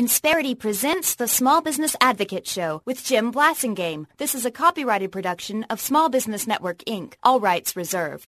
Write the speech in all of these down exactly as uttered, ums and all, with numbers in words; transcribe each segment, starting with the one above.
Insperity presents the Small Business Advocate Show with Jim Blasingame. This is a copyrighted production of Small Business Network, Incorporated. All rights reserved.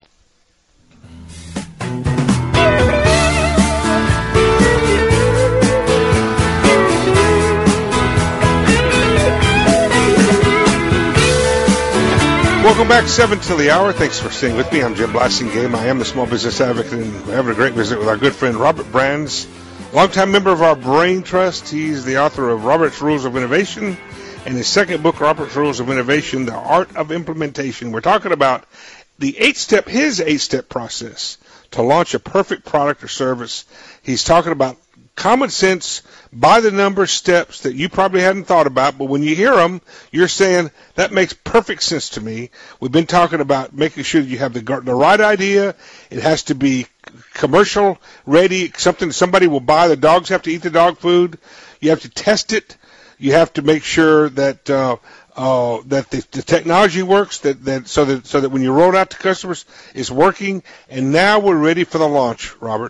Welcome back, seven till the hour. Thanks for staying with me. I'm Jim Blasingame. I am the Small Business Advocate, and we're having a great visit with our good friend Robert Brands, longtime member of our Brain Trust. He's the author of Robert's Rules of Innovation and his second book, Robert's Rules of Innovation, The Art of Implementation. We're talking about the eight-step, his eight-step process to launch a perfect product or service. He's talking about common sense, by the number steps that you probably hadn't thought about, but when you hear them, you're saying, that makes perfect sense to me. We've been talking about making sure that you have the, the right idea. It has to be commercial ready, something somebody will buy. The dogs have to eat the dog food. You have to test it. You have to make sure that uh, uh, that the, the technology works, that, that so that so that when you roll it out to customers, it's working. And now we're ready for the launch, Robert.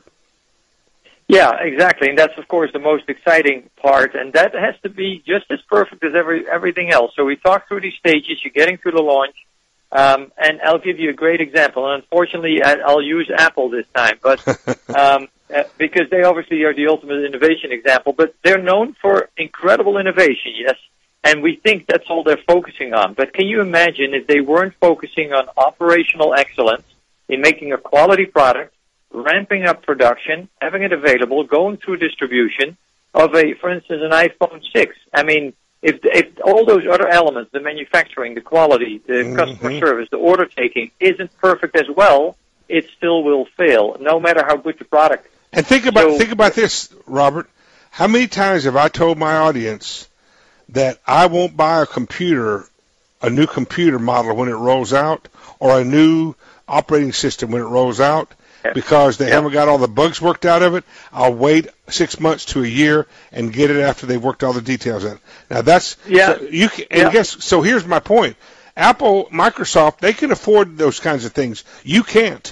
Yeah, exactly, and that's, of course, the most exciting part, and that has to be just as perfect as every everything else. So we talk through these stages, you're getting through the launch, um, and I'll give you a great example. And unfortunately, I'll use Apple this time, but um, because they obviously are the ultimate innovation example, but they're known for incredible innovation, yes, and we think that's all they're focusing on. But can you imagine if they weren't focusing on operational excellence in making a quality product, ramping up production, having it available, going through distribution of a, for instance, an iPhone six. I mean, if if all those other elements, the manufacturing, the quality, the mm-hmm. customer service, the order taking, isn't perfect as well, it still will fail, no matter how good the product is. And think about so, think about this, Robert. How many times have I told my audience that I won't buy a computer, a new computer model when it rolls out, or a new operating system when it rolls out, because they yeah. haven't got all the bugs worked out of it? I'll wait six months to a year and get it after they've worked all the details in. Now that's yeah. So you can, and yeah. guess so. Here's my point: Apple, Microsoft, they can afford those kinds of things. You can't.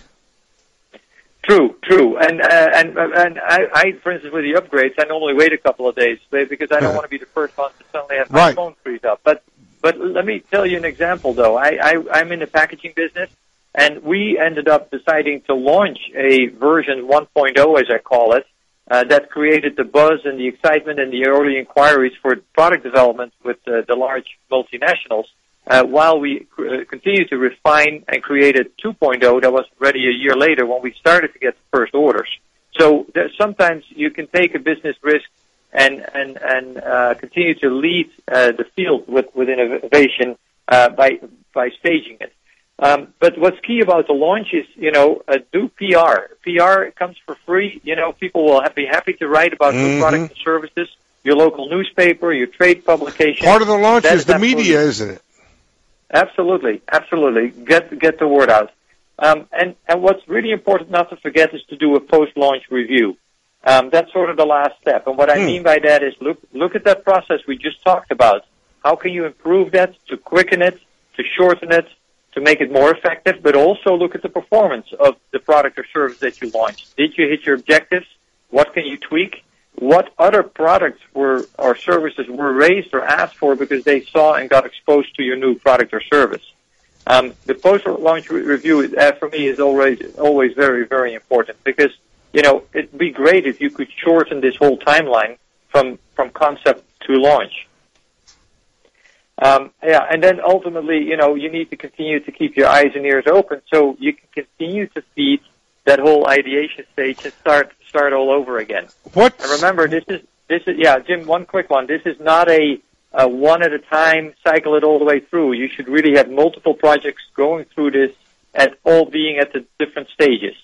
True, true, and uh, and and I, I, for instance, with the upgrades, I normally wait a couple of days because I don't want to be the first one to suddenly have my right. phone freeze up. But but let me tell you an example, though. I, I I'm in the packaging business. And we ended up deciding to launch a version one point oh, as I call it, uh, that created the buzz and the excitement and the early inquiries for product development with uh, the large multinationals, uh, while we uh, continue to refine and created two point oh that was ready a year later when we started to get the first orders. So there, sometimes you can take a business risk and and and uh, continue to lead uh, the field with, with innovation uh, by by staging it. Um, but what's key about the launch is, you know, uh, do P R. P R comes for free. You know, people will have, be happy to write about mm-hmm. new products and services, your local newspaper, your trade publication. Part of the launch is the media, isn't it? Absolutely, absolutely. Get get the word out. Um, and, and what's really important not to forget is to do a post-launch review. Um, that's sort of the last step. And what I hmm. mean by that is look look at that process we just talked about. How can you improve that, to quicken it, to shorten it, to make it more effective, but also look at the performance of the product or service that you launched. Did you hit your objectives? What can you tweak? What other products were or services were raised or asked for because they saw and got exposed to your new product or service? Um, the post-launch re- review, uh, for me, is always always very, very important because, you know, it'd be great if you could shorten this whole timeline from, from concept to launch. Um, yeah, and then ultimately, you know, you need to continue to keep your eyes and ears open so you can continue to feed that whole ideation stage and start start all over again. What? And remember, this is this is yeah, Jim. One quick one. This is not a, a one at a time. Cycle it all the way through. You should really have multiple projects going through this, and all being at the different stages.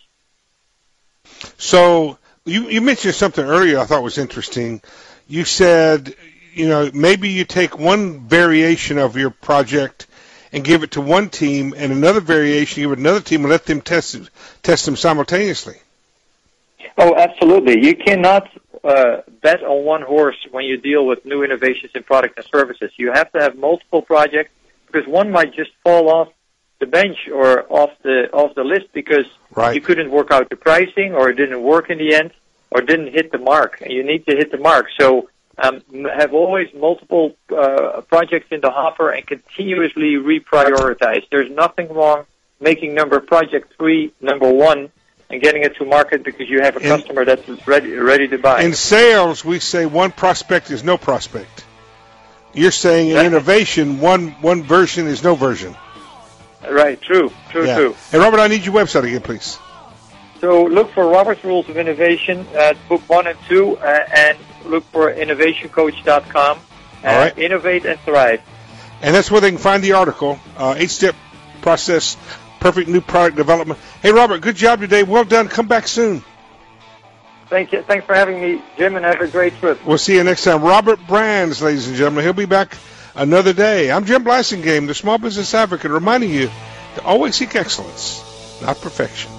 So you you mentioned something earlier I thought was interesting. You said, you know, maybe you take one variation of your project and give it to one team, and another variation give it to another team, and let them test test them simultaneously. Oh, absolutely. You cannot uh, bet on one horse when you deal with new innovations in product and services. You have to have multiple projects because one might just fall off the bench or off the off the list because right. you couldn't work out the pricing or it didn't work in the end or didn't hit the mark. And you need to hit the mark. So um, have always multiple uh, projects in the hopper and continuously reprioritize. There's nothing wrong making number project three number one and getting it to market because you have a in, customer that's ready ready to buy. In sales, we say one prospect is no prospect. You're saying in That's innovation, one one version is no version. Right, true, true, yeah. true. Hey, Robert, I need your website again, please. So look for Robert's Rules of Innovation, uh, book one and two, uh, and look for innovation coach dot com. Uh, All right. Innovate and thrive. And that's where they can find the article, uh, eight-step process, perfect new product development. Hey, Robert, good job today. Well done. Come back soon. Thank you. Thanks for having me, Jim, and have a great trip. We'll see you next time. Robert Brands, ladies and gentlemen. He'll be back another day. I'm Jim Blasingame, the Small Business Advocate, reminding you to always seek excellence, not perfection.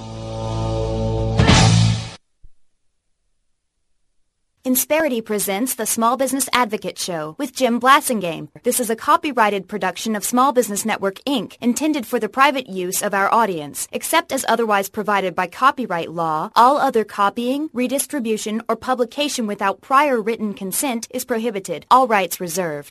Insperity presents the Small Business Advocate Show with Jim Blasingame. This is a copyrighted production of Small Business Network, Incorporated, intended for the private use of our audience. Except as otherwise provided by copyright law, all other copying, redistribution, or publication without prior written consent is prohibited. All rights reserved.